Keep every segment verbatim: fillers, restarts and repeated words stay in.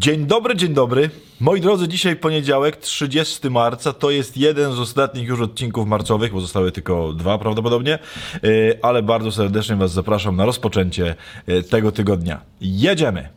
Dzień dobry, dzień dobry. Moi drodzy, dzisiaj poniedziałek, trzydziestego marca, to jest jeden z ostatnich już odcinków marcowych, bo zostały tylko dwa prawdopodobnie, ale bardzo serdecznie Was zapraszam na rozpoczęcie tego tygodnia. Jedziemy!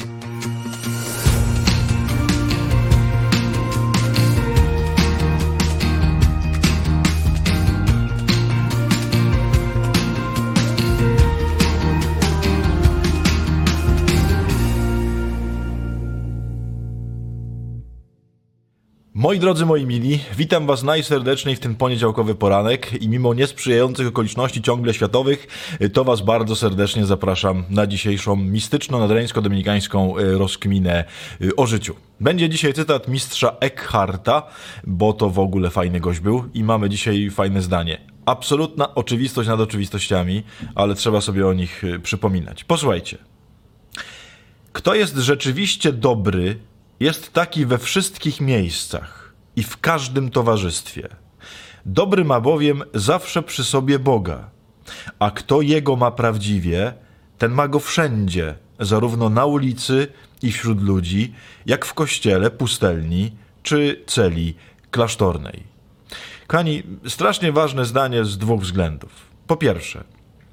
Moi drodzy, moi mili, witam Was najserdeczniej w ten poniedziałkowy poranek i mimo niesprzyjających okoliczności ciągle światowych, to Was bardzo serdecznie zapraszam na dzisiejszą mistyczno-nadreńsko-dominikańską rozkminę o życiu. Będzie dzisiaj cytat mistrza Eckharta, bo to w ogóle fajny gość był i mamy dzisiaj fajne zdanie. Absolutna oczywistość nad oczywistościami, ale trzeba sobie o nich przypominać. Posłuchajcie. Kto jest rzeczywiście dobry, jest taki we wszystkich miejscach i w każdym towarzystwie. Dobry ma bowiem zawsze przy sobie Boga, a kto Jego ma prawdziwie, ten ma Go wszędzie, zarówno na ulicy i wśród ludzi, jak w kościele, pustelni czy celi klasztornej. Kochani, strasznie ważne zdanie z dwóch względów. Po pierwsze,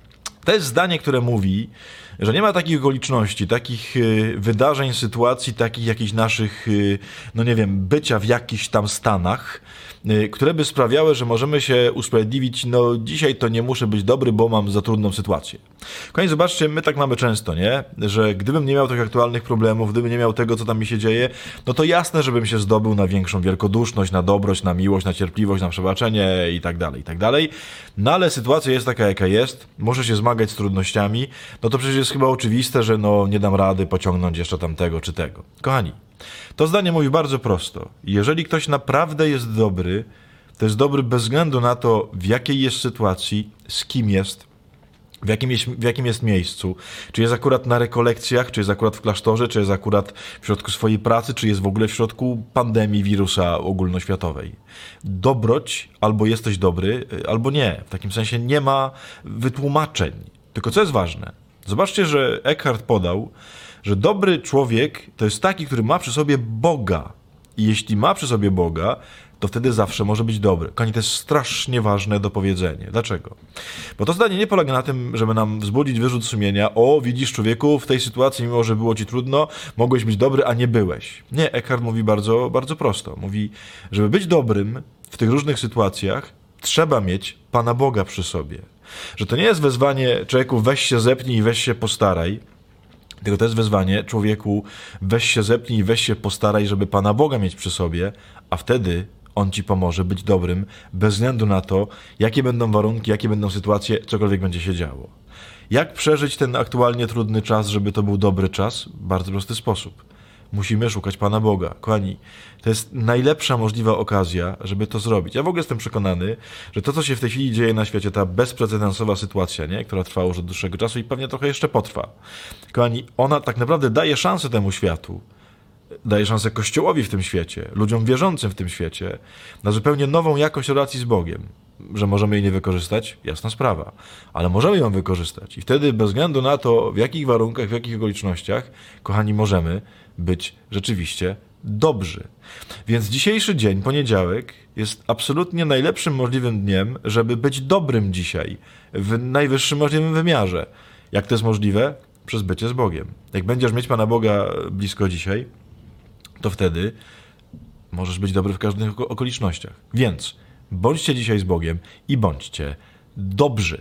to jest zdanie, które mówi, że nie ma takich okoliczności, takich wydarzeń, sytuacji, takich jakichś naszych, no nie wiem, bycia w jakichś tam stanach, które by sprawiały, że możemy się usprawiedliwić, no dzisiaj to nie muszę być dobry, bo mam za trudną sytuację. Kochani, zobaczcie, my tak mamy często, nie? Że gdybym nie miał tych aktualnych problemów, gdybym nie miał tego, co tam mi się dzieje, no to jasne, żebym się zdobył na większą wielkoduszność, na dobroć, na miłość, na cierpliwość, na przebaczenie i tak dalej, i tak dalej. No ale sytuacja jest taka, jaka jest, muszę się zmagać z trudnościami, no to przecież jest chyba oczywiste, że no nie dam rady pociągnąć jeszcze tamtego czy tego. Kochani, to zdanie mówi bardzo prosto. Jeżeli ktoś naprawdę jest dobry, to jest dobry bez względu na to, w jakiej jest sytuacji, z kim jest, w jakim jest, w jakim jest miejscu. Czy jest akurat na rekolekcjach, czy jest akurat w klasztorze, czy jest akurat w środku swojej pracy, czy jest w ogóle w środku pandemii wirusa ogólnoświatowej. Dobroć, albo jesteś dobry, albo nie. W takim sensie nie ma wytłumaczeń. Tylko co jest ważne? Zobaczcie, że Eckhart podał, że dobry człowiek to jest taki, który ma przy sobie Boga. I jeśli ma przy sobie Boga, to wtedy zawsze może być dobry. Kochani, to jest strasznie ważne do powiedzenia. Dlaczego? Bo to zdanie nie polega na tym, żeby nam wzbudzić wyrzut sumienia. O, widzisz człowieku, w tej sytuacji, mimo że było ci trudno, mogłeś być dobry, a nie byłeś. Nie, Eckhart mówi bardzo, bardzo prosto. Mówi, żeby być dobrym w tych różnych sytuacjach, trzeba mieć Pana Boga przy sobie. Że to nie jest wezwanie człowieku, weź się zepnij i weź się postaraj, tylko to jest wezwanie człowieku, weź się zepnij i weź się postaraj, żeby Pana Boga mieć przy sobie, a wtedy On ci pomoże być dobrym, bez względu na to, jakie będą warunki, jakie będą sytuacje, cokolwiek będzie się działo. Jak przeżyć ten aktualnie trudny czas, żeby to był dobry czas? Bardzo prosty sposób. Musimy szukać Pana Boga. Kochani, to jest najlepsza możliwa okazja, żeby to zrobić. Ja w ogóle jestem przekonany, że to, co się w tej chwili dzieje na świecie, ta bezprecedensowa sytuacja, nie, która trwała już od dłuższego czasu i pewnie trochę jeszcze potrwa. Kochani, ona tak naprawdę daje szansę temu światu, daje szansę Kościołowi w tym świecie, ludziom wierzącym w tym świecie, na zupełnie nową jakość relacji z Bogiem. Że możemy jej nie wykorzystać? Jasna sprawa. Ale możemy ją wykorzystać. I wtedy bez względu na to, w jakich warunkach, w jakich okolicznościach, kochani, możemy być rzeczywiście dobrzy. Więc dzisiejszy dzień, poniedziałek, jest absolutnie najlepszym możliwym dniem, żeby być dobrym dzisiaj, w najwyższym możliwym wymiarze. Jak to jest możliwe? Przez bycie z Bogiem. Jak będziesz mieć Pana Boga blisko dzisiaj, to wtedy możesz być dobry w każdych okolicznościach. Więc bądźcie dzisiaj z Bogiem i bądźcie dobrzy.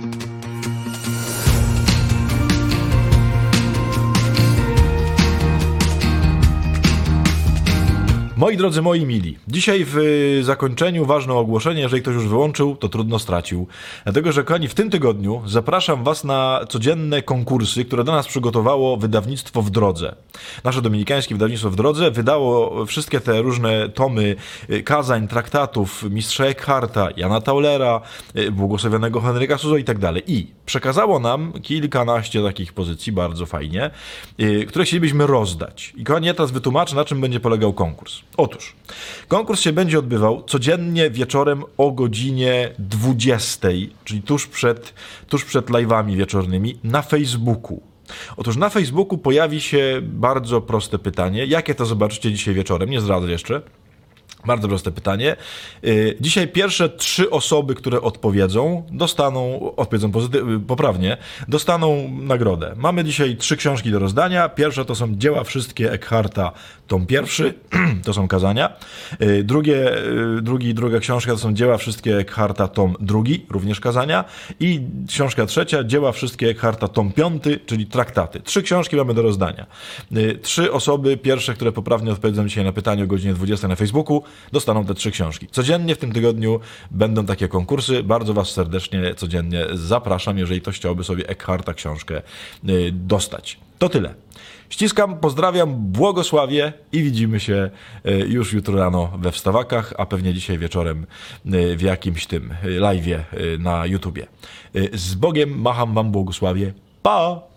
Moi drodzy, moi mili, dzisiaj w zakończeniu ważne ogłoszenie, jeżeli ktoś już wyłączył, to trudno stracił. Dlatego, że kochani, w tym tygodniu zapraszam Was na codzienne konkursy, które do nas przygotowało wydawnictwo W Drodze. Nasze dominikańskie wydawnictwo W Drodze wydało wszystkie te różne tomy kazań, traktatów mistrza Eckharta, Jana Taulera, błogosławionego Henryka Suzo i tak dalej. I przekazało nam kilkanaście takich pozycji, bardzo fajnie, które chcielibyśmy rozdać. I kochani, ja teraz wytłumaczę, na czym będzie polegał konkurs. Otóż, konkurs się będzie odbywał codziennie wieczorem o godzinie dwudziestej, czyli tuż przed, tuż przed live'ami wieczornymi na Facebooku. Otóż na Facebooku pojawi się bardzo proste pytanie. Jakie to zobaczycie dzisiaj wieczorem? Nie zdradzę jeszcze. Bardzo proste pytanie. Dzisiaj pierwsze trzy osoby, które odpowiedzą, dostaną, odpowiedzą pozytyw- poprawnie, dostaną nagrodę. Mamy dzisiaj trzy książki do rozdania. Pierwsza to są dzieła wszystkie Eckharta, tom pierwszy, to są kazania. Drugie, drugi, druga książka to są dzieła wszystkie Eckharta, tom drugi, również kazania. I książka trzecia, dzieła wszystkie Eckharta, tom piąty, czyli traktaty. Trzy książki mamy do rozdania. Trzy osoby, pierwsze, które poprawnie odpowiedzą dzisiaj na pytanie o godzinie dwudziestej na Facebooku, dostaną te trzy książki. Codziennie w tym tygodniu będą takie konkursy. Bardzo Was serdecznie codziennie zapraszam, jeżeli ktoś chciałby sobie Eckharta książkę dostać. To tyle. Ściskam, pozdrawiam, błogosławię i widzimy się już jutro rano we Wstawakach, a pewnie dzisiaj wieczorem w jakimś tym live'ie na YouTubie. Z Bogiem, macham Wam, błogosławię. Pa!